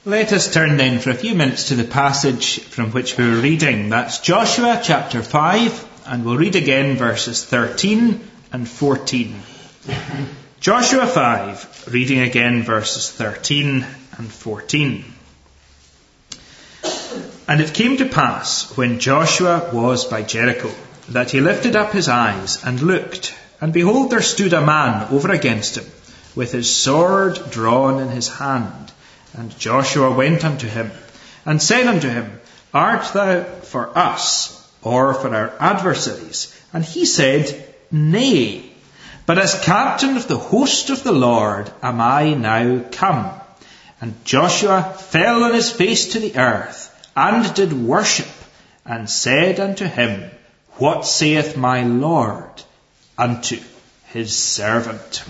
Let us turn then for a few minutes to the passage from which we were reading. That's Joshua chapter 5, and we'll read again verses 13 and 14. Joshua 5, reading again verses 13 and 14. And it came to pass, when Joshua was by Jericho, that he lifted up his eyes and looked, and behold, there stood a man over against him, with his sword drawn in his hand. And Joshua went unto him, and said unto him, Art thou for us, or for our adversaries? And he said, Nay, but as captain of the host of the Lord am I now come. And Joshua fell on his face to the earth, and did worship, and said unto him, What saith my Lord unto his servant?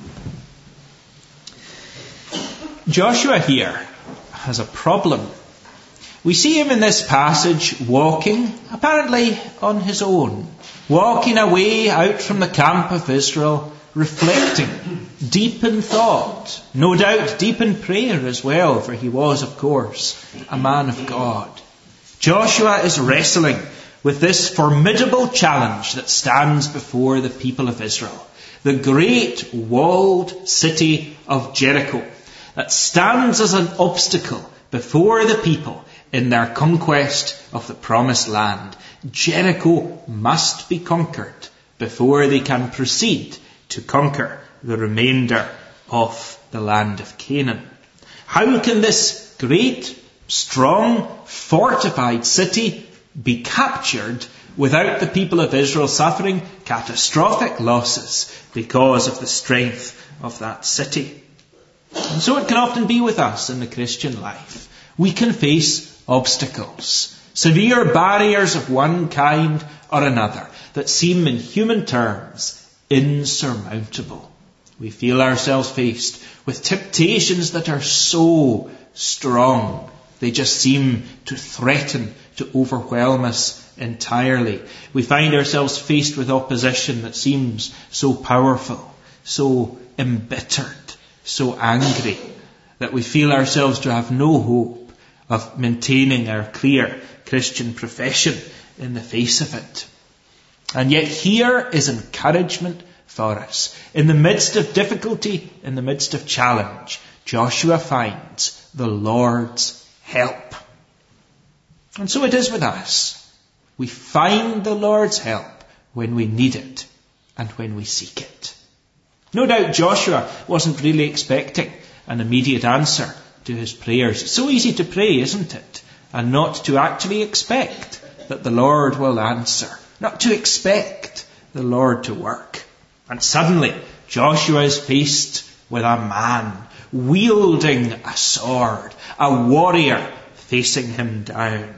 Joshua here has a problem. We see him in this passage walking, apparently on his own, walking away out from the camp of Israel, reflecting, deep in thought, no doubt deep in prayer as well, for he was, of course, a man of God. Joshua is wrestling with this formidable challenge that stands before the people of Israel, the great walled city of Jericho, that stands as an obstacle before the people in their conquest of the promised land. Jericho must be conquered before they can proceed to conquer the remainder of the land of Canaan. How can this great, strong, fortified city be captured without the people of Israel suffering catastrophic losses because of the strength of that city? And so it can often be with us in the Christian life. We can face obstacles, severe barriers of one kind or another that seem in human terms insurmountable. We feel ourselves faced with temptations that are so strong. They just seem to threaten to overwhelm us entirely. We find ourselves faced with opposition that seems so powerful, so embittered, so angry, that we feel ourselves to have no hope of maintaining our clear Christian profession in the face of it. And yet here is encouragement for us. In the midst of difficulty, in the midst of challenge, Joshua finds the Lord's help. And so it is with us. We find the Lord's help when we need it and when we seek it. No doubt Joshua wasn't really expecting an immediate answer to his prayers. It's so easy to pray, isn't it? And not to actually expect that the Lord will answer. Not to expect the Lord to work. And suddenly Joshua is faced with a man wielding a sword, a warrior facing him down.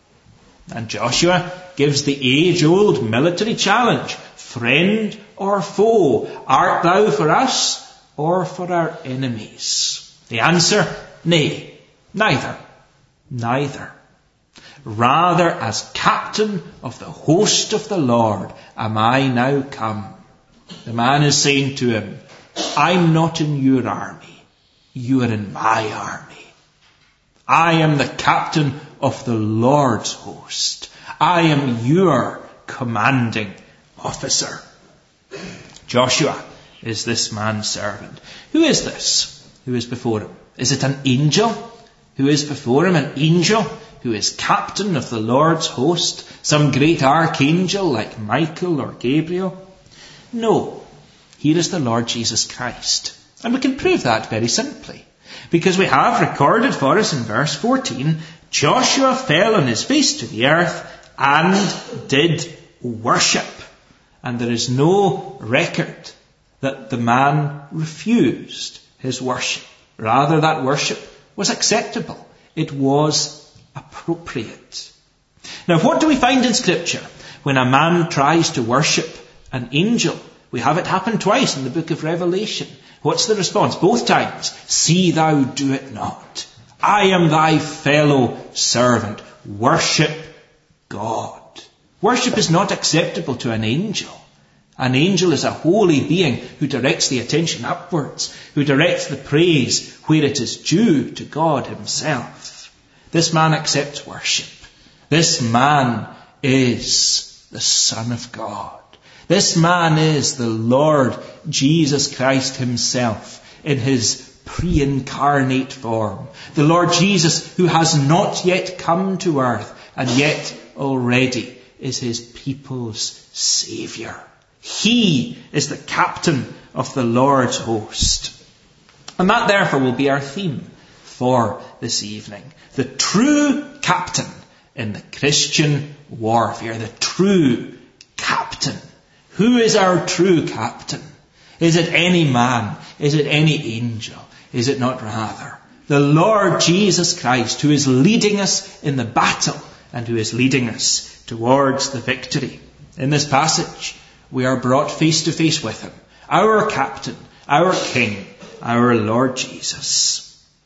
And Joshua gives the age-old military challenge. Friend or foe, art thou for us or for our enemies? The answer, nay, neither. Neither. Rather, as captain of the host of the Lord am I now come. The man is saying to him, I'm not in your army, you are in my army. I am the captain of the Lord's host. I am your commanding officer. Joshua is this man's servant. Who is this who is before him? Is it an angel who is before him? An angel who is captain of the Lord's host? Some great archangel like Michael or Gabriel? No. Here is the Lord Jesus Christ. And we can prove that very simply. Because we have recorded for us in verse 14, Joshua fell on his face to the earth and did worship. And there is no record that the man refused his worship. Rather, that worship was acceptable. It was appropriate. Now, what do we find in Scripture when a man tries to worship an angel? We have it happen twice in the book of Revelation. What's the response? Both times, see thou do it not. I am thy fellow servant. Worship God. Worship is not acceptable to an angel. An angel is a holy being who directs the attention upwards, who directs the praise where it is due to God himself. This man accepts worship. This man is the Son of God. This man is the Lord Jesus Christ himself in his pre-incarnate form. The Lord Jesus who has not yet come to earth and yet already is his people's Saviour. He is the captain of the Lord's host. And that therefore will be our theme for this evening. The true captain in the Christian warfare. The true captain. Who is our true captain? Is it any man? Is it any angel? Is it not rather the Lord Jesus Christ, who is leading us in the battle and who is leading us towards the victory? In this passage, we are brought face to face with him, our captain, our king, our Lord Jesus.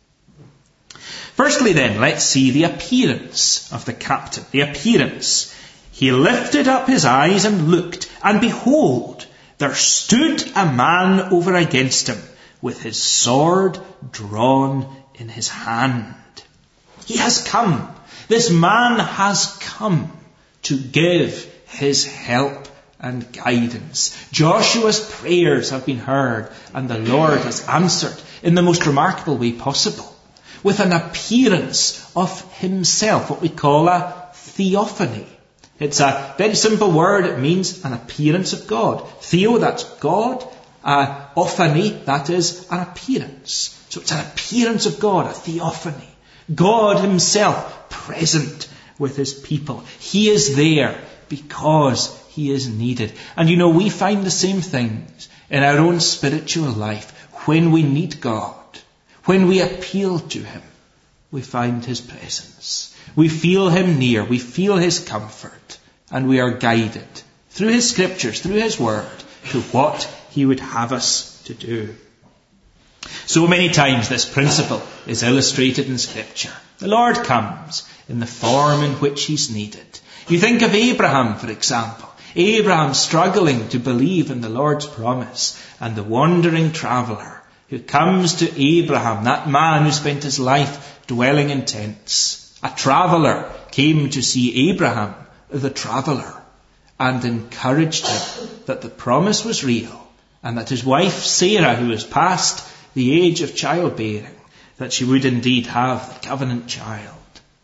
Firstly then, let's see the appearance of the captain. The appearance. He lifted up his eyes and looked, and behold, there stood a man over against him, with his sword drawn in his hand. He has come. This man has come to give his help and guidance. Joshua's prayers have been heard, and the Lord has answered in the most remarkable way possible, with an appearance of himself, what we call a theophany. It's a very simple word. It means an appearance of God. Theo, that's God. Ophany, that is an appearance. So it's an appearance of God, a theophany. God himself present with his people. He is there because he is needed. And you know, we find the same things in our own spiritual life. When we need God, when we appeal to him, we find his presence. We feel him near. We feel his comfort. And we are guided through his scriptures, through his word, to what he would have us to do. So many times this principle is illustrated in Scripture. The Lord comes in the form in which he's needed. You think of Abraham, for example. Abraham struggling to believe in the Lord's promise, and the wandering traveller who comes to Abraham, that man who spent his life dwelling in tents. A traveller came to see Abraham, the traveller, and encouraged him that the promise was real, and that his wife Sarah, who was past the age of childbearing, that she would indeed have the covenant child.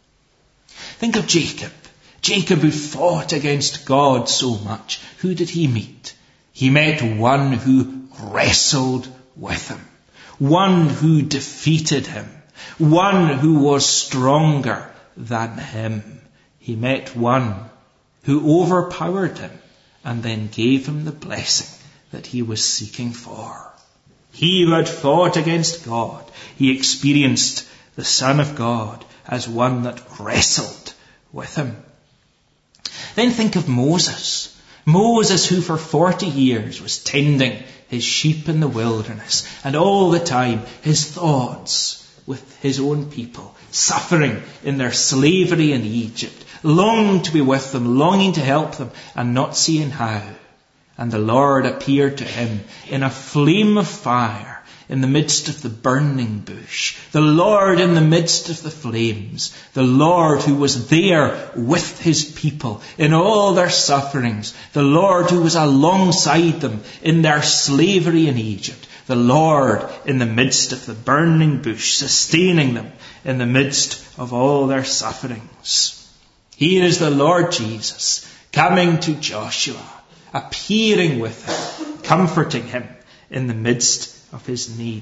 Think of Jacob. Jacob, who fought against God so much. Who did he meet? He met one who wrestled with him. One who defeated him. One who was stronger than him. He met one who overpowered him and then gave him the blessing that he was seeking for. He who had fought against God, he experienced the Son of God as one that wrestled with him. Then think of Moses. Moses, who for 40 years was tending his sheep in the wilderness, and all the time his thoughts with his own people, suffering in their slavery in Egypt, longing to be with them, longing to help them, and not seeing how. And the Lord appeared to him in a flame of fire in the midst of the burning bush. The Lord in the midst of the flames. The Lord who was there with his people in all their sufferings. The Lord who was alongside them in their slavery in Egypt. The Lord in the midst of the burning bush, sustaining them in the midst of all their sufferings. Here is the Lord Jesus coming to Joshua, appearing with him, comforting him in the midst of his need.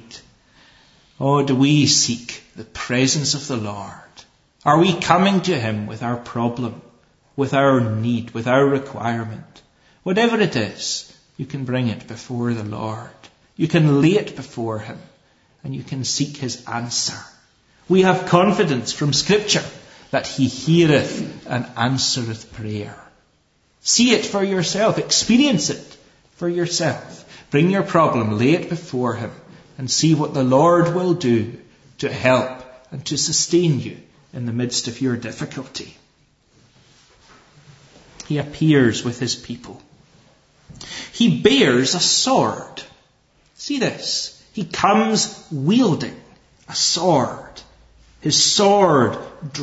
Oh, do we seek the presence of the Lord? Are we coming to him with our problem, with our need, with our requirement? Whatever it is, you can bring it before the Lord. You can lay it before him, and you can seek his answer. We have confidence from Scripture that he heareth and answereth prayer. See it for yourself. Experience it for yourself. Bring your problem, lay it before him, and see what the Lord will do to help and to sustain you in the midst of your difficulty. He appears with his people. He bears a sword. See this. He comes wielding a sword. His sword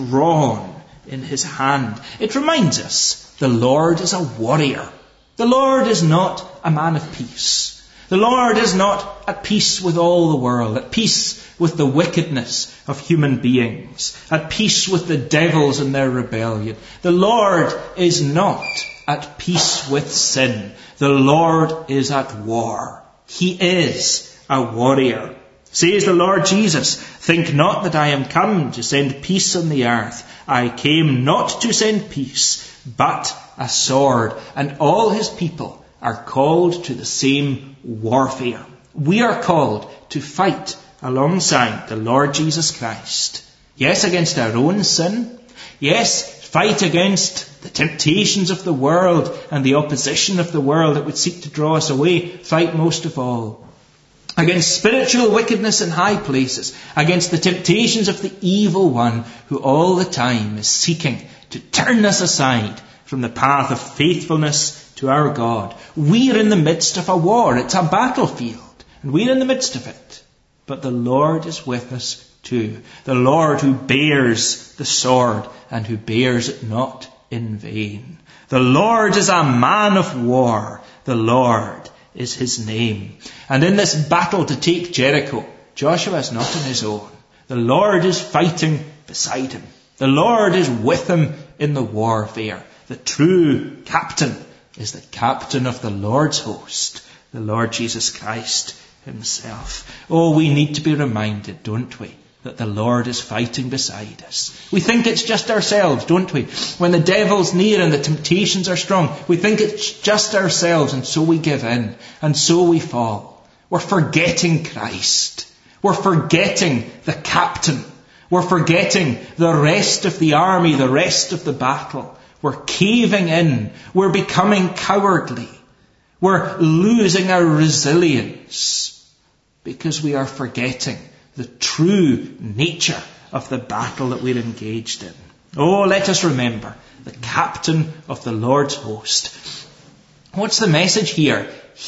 drawn in his hand. It reminds us the Lord is a warrior. The Lord is not a man of peace. The Lord is not at peace with all the world, at peace with the wickedness of human beings, at peace with the devils and their rebellion. The Lord is not at peace with sin. The Lord is at war. He is a warrior. Says the Lord Jesus, think not that I am come to send peace on the earth. I came not to send peace, but a sword. And all his people are called to the same warfare. We are called to fight alongside the Lord Jesus Christ. Yes, against our own sin. Yes, fight against the temptations of the world and the opposition of the world that would seek to draw us away. Fight most of all against spiritual wickedness in high places, against the temptations of the evil one who all the time is seeking to turn us aside from the path of faithfulness to our God. We're in the midst of a war. It's a battlefield, and we're in the midst of it. But the Lord is with us too. The Lord who bears the sword and who bears it not in vain. The Lord is a man of war. The Lord is his name. And in this battle to take Jericho, Joshua is not on his own. The Lord is fighting beside him. The Lord is with him in the warfare. The true captain is the captain of the Lord's host, the Lord Jesus Christ himself. Oh, we need to be reminded, don't we, that the Lord is fighting beside us. We think it's just ourselves, don't we? When the devil's near and the temptations are strong, we think it's just ourselves, and so we give in, and so we fall. We're forgetting Christ. We're forgetting the captain. We're forgetting the rest of the army, the rest of the battle. We're caving in. We're becoming cowardly. We're losing our resilience because we are forgetting the true nature of the battle that we're engaged in. Oh, let us remember the captain of the Lord's host. What's the message here?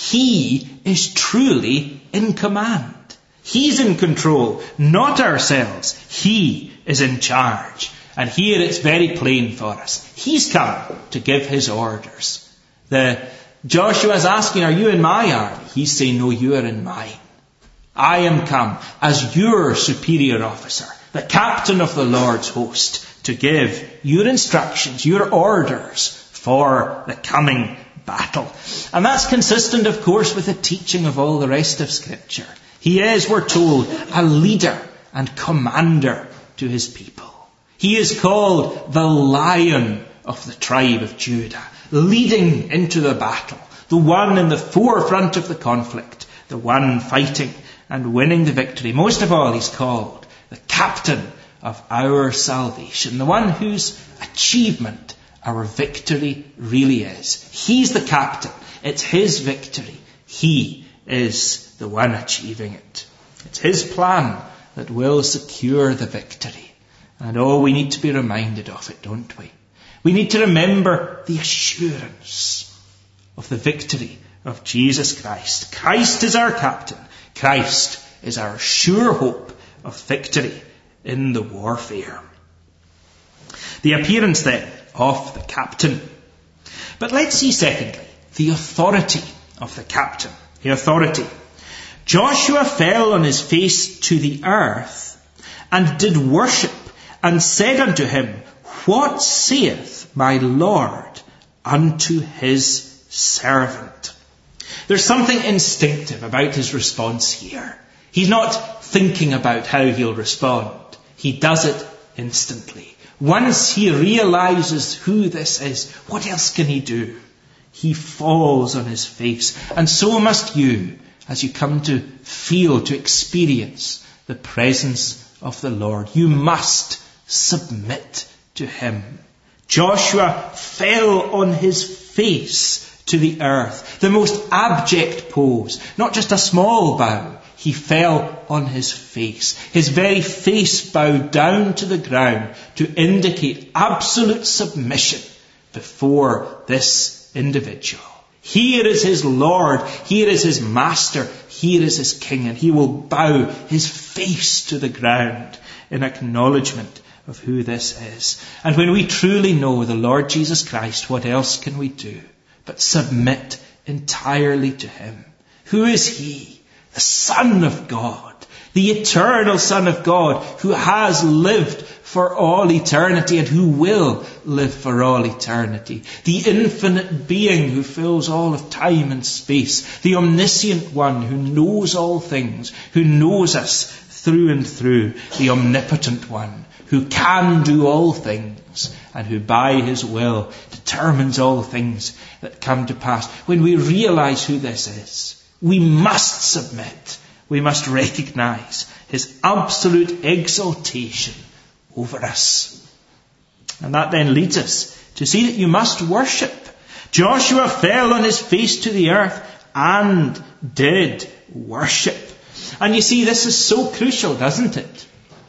He is truly in command. He's in control, not ourselves. He is in charge. And here it's very plain for us. He's come to give his orders. Joshua's asking, are you in my army? He's saying, no, you are in mine. I am come as your superior officer, the captain of the Lord's host, to give your instructions, your orders for the coming battle. And that's consistent, of course, with the teaching of all the rest of Scripture. He is, we're told, a leader and commander to his people. He is called the Lion of the tribe of Judah, leading into the battle, the one in the forefront of the conflict, the one fighting and winning the victory. Most of all, he's called the captain of our salvation, the one whose achievement our victory really is. He's the captain. It's his victory. He is the one achieving it. It's his plan that will secure the victory. And oh, we need to be reminded of it, don't we? We need to remember the assurance of the victory of Jesus Christ. Christ is our captain. Christ is our sure hope of victory in the warfare. The appearance then of the captain. But let's see secondly, the authority of the captain. The authority. Joshua fell on his face to the earth and did worship and said unto him, what saith my Lord unto his servant? There's something instinctive about his response here. He's not thinking about how he'll respond. He does it instantly. Once he realizes who this is, what else can he do? He falls on his face. And so must you as you come to feel, to experience the presence of the Lord. You must submit to him. Joshua fell on his face to the earth. The most abject pose. Not just a small bow. He fell on his face. His very face bowed down to the ground to indicate absolute submission before this individual. Here is his Lord. Here is his Master. Here is his King. And he will bow his face to the ground in acknowledgement of who this is. And when we truly know the Lord Jesus Christ, what else can we do but submit entirely to him? Who is he? The Son of God, the eternal Son of God, who has lived for all eternity and who will live for all eternity. The infinite being who fills all of time and space. The omniscient one who knows all things, who knows us through and through. The omnipotent one who can do all things and who by his will determines all things that come to pass. When we realize who this is, we must submit. We must recognize his absolute exaltation over us. And that then leads us to see that you must worship. Joshua fell on his face to the earth and did worship. And you see, this is so crucial, doesn't it?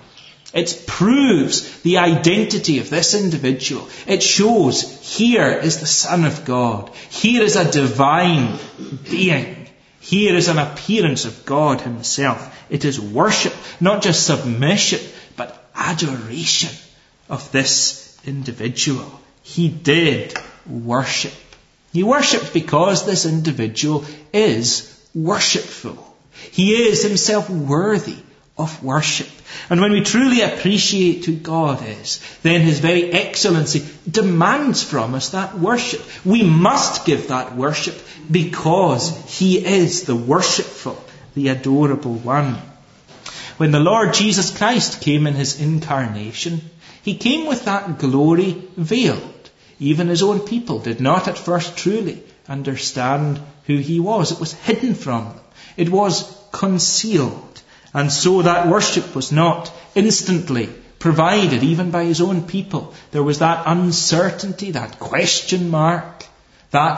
It proves the identity of this individual. It shows here is the Son of God. Here is a divine being. Here is an appearance of God himself. It is worship, not just submission, but adoration of this individual. He did worship. He worshipped because this individual is worshipful. He is himself worthy of worship. And when we truly appreciate who God is, then his very excellency demands from us that worship. We must give that worship because he is the worshipful, the adorable one. When the Lord Jesus Christ came in his incarnation, he came with that glory veiled. Even his own people did not at first truly understand who he was. It was hidden from them. It was concealed. And so that worship was not instantly provided, even by his own people. There was that uncertainty, that question mark, that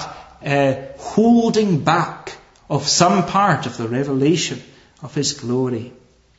holding back of some part of the revelation of his glory.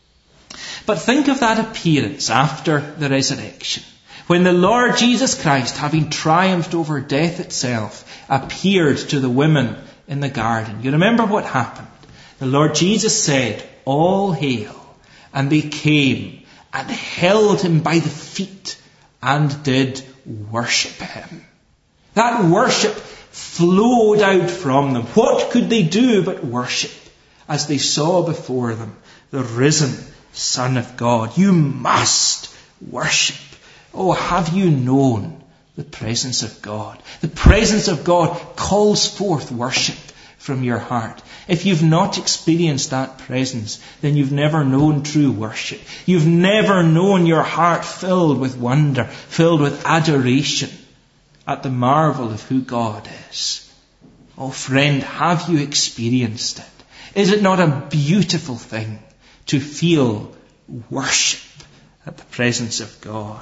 But think of that appearance after the resurrection, when the Lord Jesus Christ, having triumphed over death itself, appeared to the women in the garden. You remember what happened? The Lord Jesus said, "All hail," and they came and held him by the feet and did worship him. That worship flowed out from them. What could they do but worship as they saw before them the risen Son of God? You must worship. Oh, have you known the presence of God? The presence of God calls forth worship from your heart. If you've not experienced that presence, then you've never known true worship. You've never known your heart filled with wonder, filled with adoration at the marvel of who God is. Oh friend, have you experienced it? Is it not a beautiful thing to feel worship at the presence of God?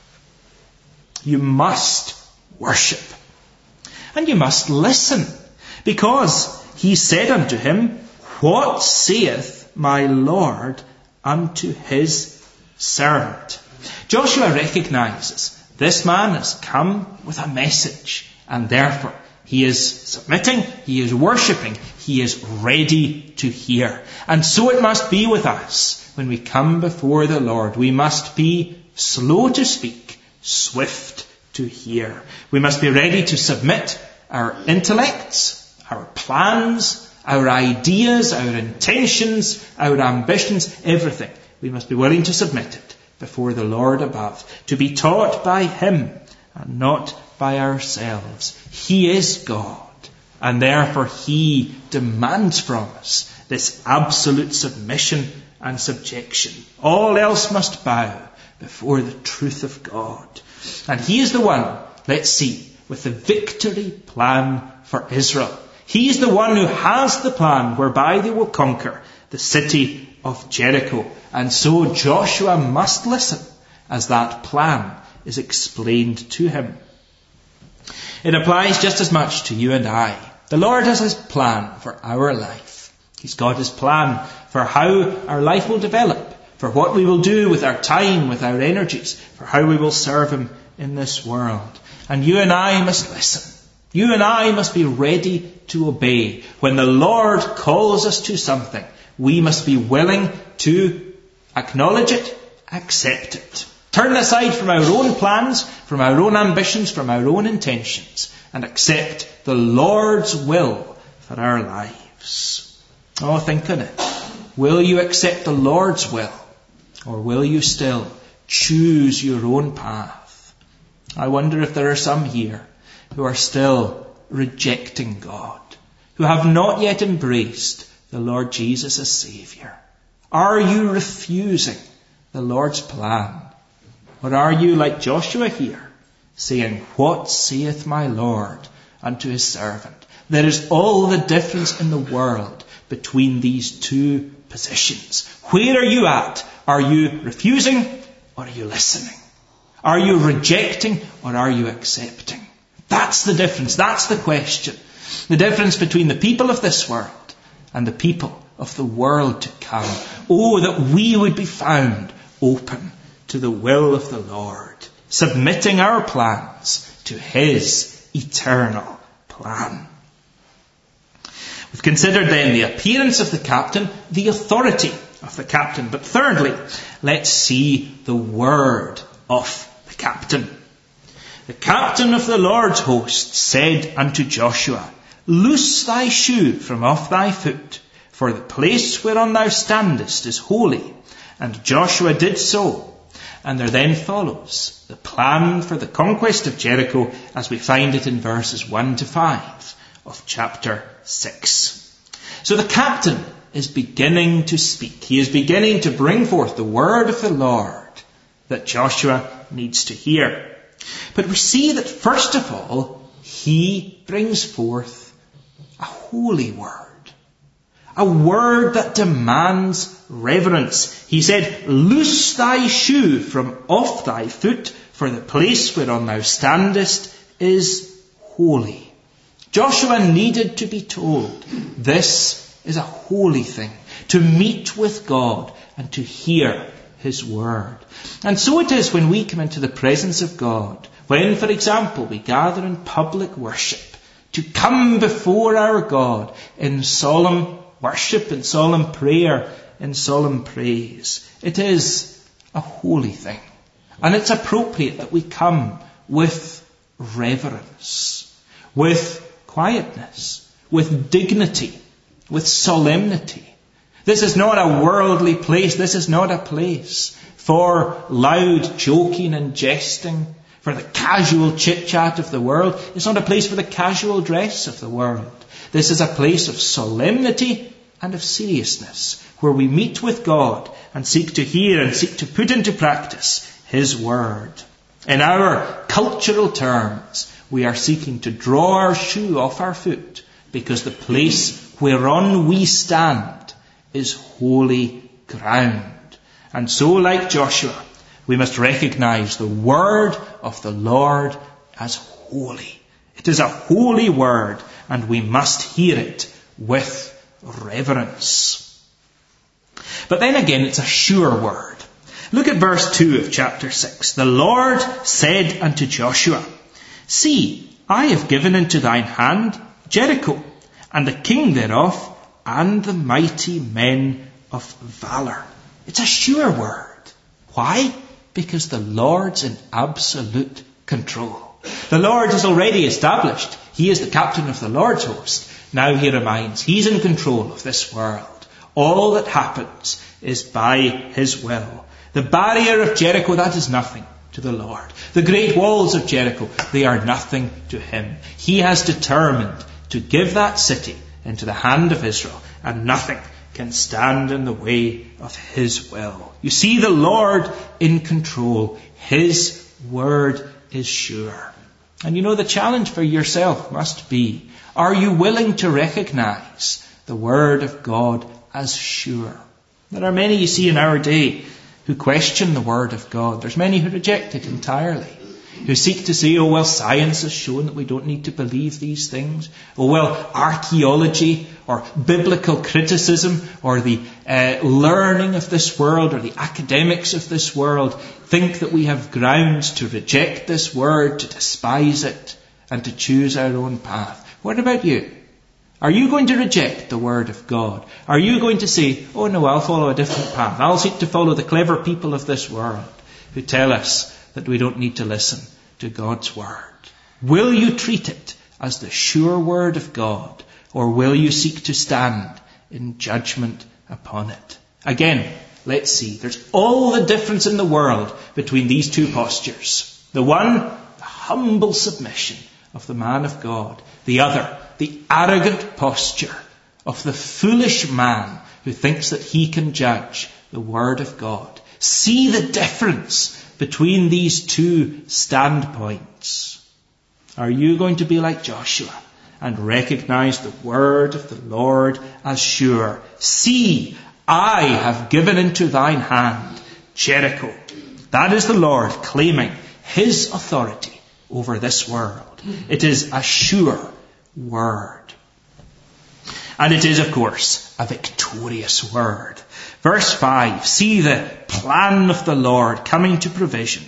You must worship. And you must listen, because he said unto him, "What saith my Lord unto his servant?" Joshua recognizes this man has come with a message, and therefore he is submitting, he is worshipping, he is ready to hear. And so it must be with us when we come before the Lord. We must be slow to speak, swift to hear. We must be ready to submit our intellects, our plans, our ideas, our intentions, our ambitions, everything. We must be willing to submit it before the Lord above, to be taught by him and not by ourselves. He is God, and therefore he demands from us this absolute submission and subjection. All else must bow before the truth of God. And he is the one, let's see, with the victory plan for Israel. He is the one who has the plan whereby they will conquer the city of Jericho. And so Joshua must listen as that plan is explained to him. It applies just as much to you and I. The Lord has his plan for our life. He's got his plan for how our life will develop, for what we will do with our time, with our energies, for how we will serve him in this world. And you and I must listen. You and I must be ready to obey. When the Lord calls us to something, we must be willing to acknowledge it, accept it. Turn aside from our own plans, from our own ambitions, from our own intentions, and accept the Lord's will for our lives. Oh, think on it. Will you accept the Lord's will? Or will you still choose your own path? I wonder if there are some here who are still rejecting God, who have not yet embraced the Lord Jesus as Saviour. Are you refusing the Lord's plan? Or are you like Joshua here, saying, "What saith my Lord unto his servant?" There is all the difference in the world between these two positions. Where are you at? Are you refusing or are you listening? Are you rejecting or are you accepting? That's the difference. That's the question. The difference between the people of this world and the people of the world to come. Oh, that we would be found open to the will of the Lord, submitting our plans to His eternal plan. We've considered then the appearance of the captain, the authority of the captain. But thirdly, let's see the word of the captain. The captain of the Lord's host said unto Joshua, "Loose thy shoe from off thy foot, for the place whereon thou standest is holy." And Joshua did so. And there then follows the plan for the conquest of Jericho as we find it in verses 1 to 5 of chapter 6. So the captain is beginning to speak. He is beginning to bring forth the word of the Lord that Joshua needs to hear. But we see that first of all, he brings forth a holy word. A word that demands reverence. He said, "Loose thy shoe from off thy foot, for the place whereon thou standest is holy." Joshua needed to be told this is a holy thing, to meet with God and to hear His word. And so it is when we come into the presence of God, when, for example, we gather in public worship, to come before our God in solemn worship, in solemn prayer, in solemn praise. It is a holy thing. And it's appropriate that we come with reverence, with quietness, with dignity, with solemnity. This is not a worldly place. This is not a place for loud joking and jesting, for the casual chit-chat of the world. It's not a place for the casual dress of the world. This is a place of solemnity and of seriousness, where we meet with God and seek to hear and seek to put into practice His word. In our cultural terms, we are seeking to draw our shoe off our foot, because the place whereon we stand is holy ground. And so, like Joshua, we must recognize the word of the Lord as holy. It is a holy word, and we must hear it with reverence. But then again, it's a sure word. Look at verse 2 of chapter 6. "The Lord said unto Joshua, See, I have given into thine hand Jericho, and the king thereof, and the mighty men of valor." It's a sure word. Why? Because the Lord's in absolute control. The Lord is already established. He is the captain of the Lord's host. Now he reminds, He's in control of this world. All that happens is by His will. The barrier of Jericho, that is nothing to the Lord. The great walls of Jericho, they are nothing to Him. He has determined to give that city into the hand of Israel, and nothing can stand in the way of His will. You see the Lord in control. His word is sure. And you know, the challenge for yourself must be, are you willing to recognize the word of God as sure? There are many, you see, in our day who question the word of God. There's many who reject it entirely, who seek to say, oh, well, science has shown that we don't need to believe these things. Oh, well, archaeology or biblical criticism or the learning of this world or the academics of this world think that we have grounds to reject this word, to despise it. and to choose our own path. What about you? Are you going to reject the word of God? Are you going to say, oh no, I'll follow a different path. I'll seek to follow the clever people of this world who tell us that we don't need to listen to God's word? Will you treat it as the sure word of God, or will you seek to stand in judgment upon it? Again, let's see. There's all the difference in the world between these two postures. The one, the humble submission of the man of God. The other, the arrogant posture of the foolish man who thinks that he can judge the word of God. See the difference between these two standpoints. Are you going to be like Joshua and recognize the word of the Lord as sure? See, I have given into thine hand Jericho. That is the Lord claiming his authority over this world. It is a sure word. And it is, of course, a victorious word. Verse 5, see the plan of the Lord coming to fruition.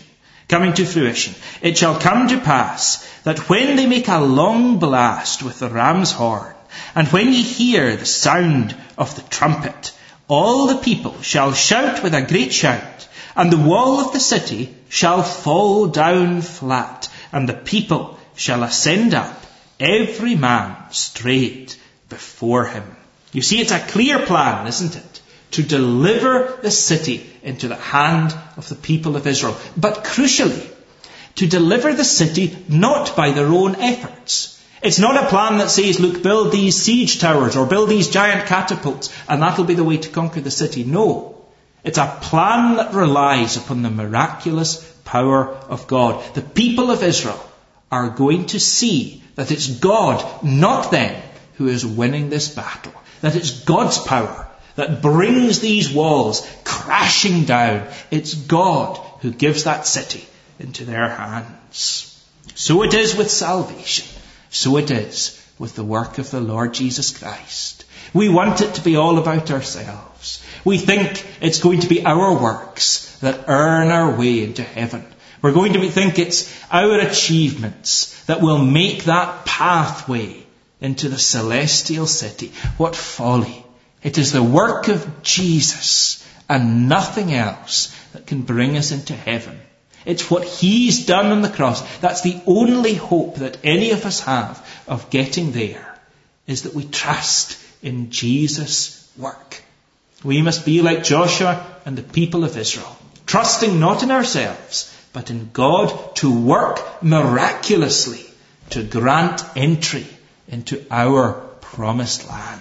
It shall come to pass that when they make a long blast with the ram's horn, and when ye hear the sound of the trumpet, all the people shall shout with a great shout, and the wall of the city shall fall down flat, and the people shall ascend up, every man straight before him. You see, it's a clear plan, isn't it? To deliver the city into the hand of the people of Israel. But crucially, to deliver the city not by their own efforts. It's not a plan that says, look, build these siege towers or build these giant catapults and that'll be the way to conquer the city. No. It's a plan that relies upon the miraculous power of God. The people of Israel are going to see that it's God, not them, who is winning this battle. That it's God's power that brings these walls crashing down. It's God who gives that city into their hands. So it is with salvation. So it is with the work of the Lord Jesus Christ. We want it to be all about ourselves. We think it's going to be our works that earn our way into heaven. We're going to think it's our achievements that will make that pathway into the celestial city. What folly. It is the work of Jesus and nothing else that can bring us into heaven. It's what he's done on the cross. That's the only hope that any of us have of getting there, is that we trust in Jesus' work. We must be like Joshua and the people of Israel, trusting not in ourselves, but in God to work miraculously to grant entry into our promised land.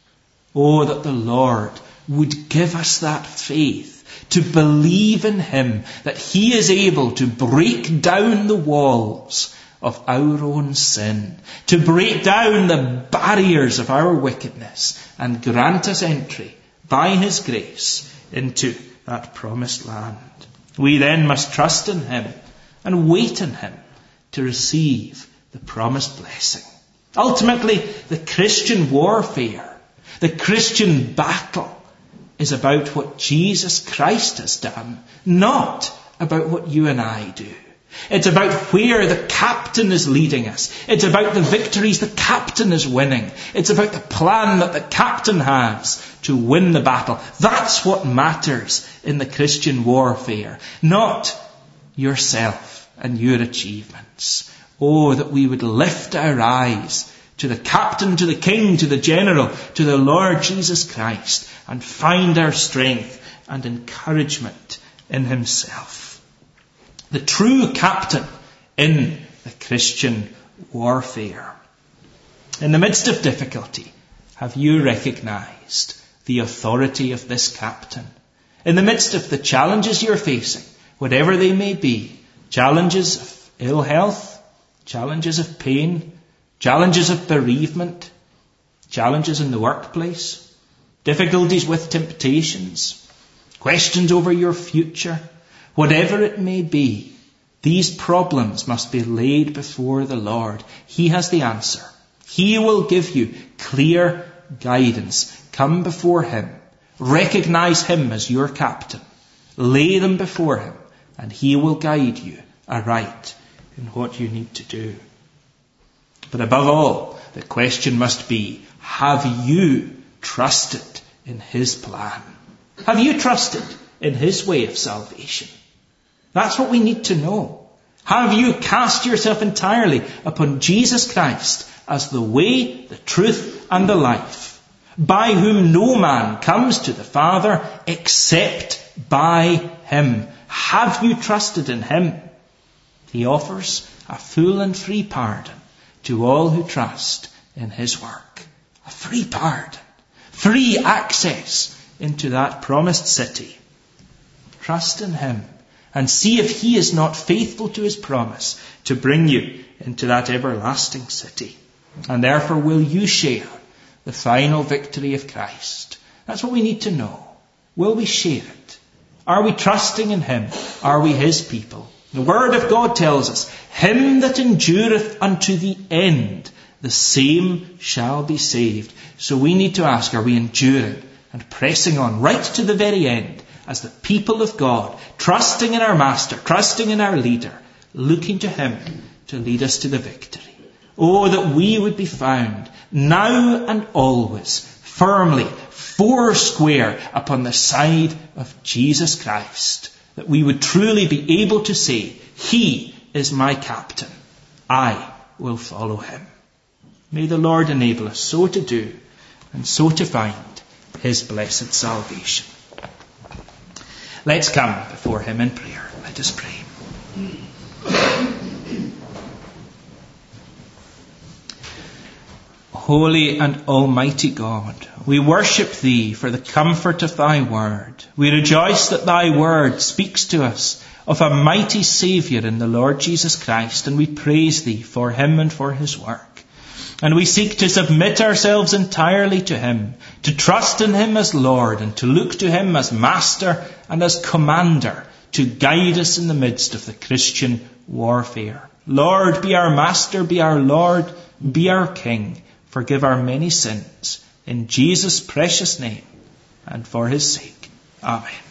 Oh, that the Lord would give us that faith to believe in him, that he is able to break down the walls of our own sin, to break down the barriers of our wickedness and grant us entry by his grace into that promised land. We then must trust in him and wait in him to receive the promised blessing. Ultimately, the Christian warfare, the Christian battle, is about what Jesus Christ has done, not about what you and I do. It's about where the captain is leading us. It's about the victories the captain is winning. It's about the plan that the captain has to win the battle. That's what matters in the Christian warfare, not yourself and your achievements. Oh, that we would lift our eyes to the captain, to the king, to the general, to the Lord Jesus Christ, and find our strength and encouragement in himself. The true captain in the Christian warfare. In the midst of difficulty, have you recognized the authority of this captain? In the midst of the challenges you're facing, whatever they may be, challenges of ill health, challenges of pain, challenges of bereavement, challenges in the workplace, difficulties with temptations, questions over your future, whatever it may be, these problems must be laid before the Lord. He has the answer. He will give you clear guidance. Come before him. Recognize him as your captain. Lay them before him, and he will guide you aright in what you need to do. But above all, the question must be, have you trusted in his plan? Have you trusted in his way of salvation? That's what we need to know. Have you cast yourself entirely upon Jesus Christ as the way, the truth, and the life, by whom no man comes to the Father except by him? Have you trusted in him? He offers a full and free pardon to all who trust in his work. A free pardon, free access into that promised city. Trust in him and see if he is not faithful to his promise to bring you into that everlasting city. And therefore will you share the final victory of Christ? That's what we need to know. Will we share it? Are we trusting in him? Are we his people? The word of God tells us, him that endureth unto the end, the same shall be saved. So we need to ask, are we enduring and pressing on right to the very end as the people of God, trusting in our Master, trusting in our leader, looking to him to lead us to the victory? Oh, that we would be found now and always firmly foursquare upon the side of Jesus Christ, that we would truly be able to say, he is my captain, I will follow him. May the Lord enable us so to do and so to find his blessed salvation. Let's come before him in prayer. Let us pray. Holy and almighty God, we worship thee for the comfort of thy word. We rejoice that thy word speaks to us of a mighty Saviour in the Lord Jesus Christ, and we praise thee for him and for his work. And we seek to submit ourselves entirely to him, to trust in him as Lord, and to look to him as Master and as Commander to guide us in the midst of the Christian warfare. Lord, be our Master, be our Lord, be our King. Forgive our many sins. In Jesus' precious name and for his sake. Amen.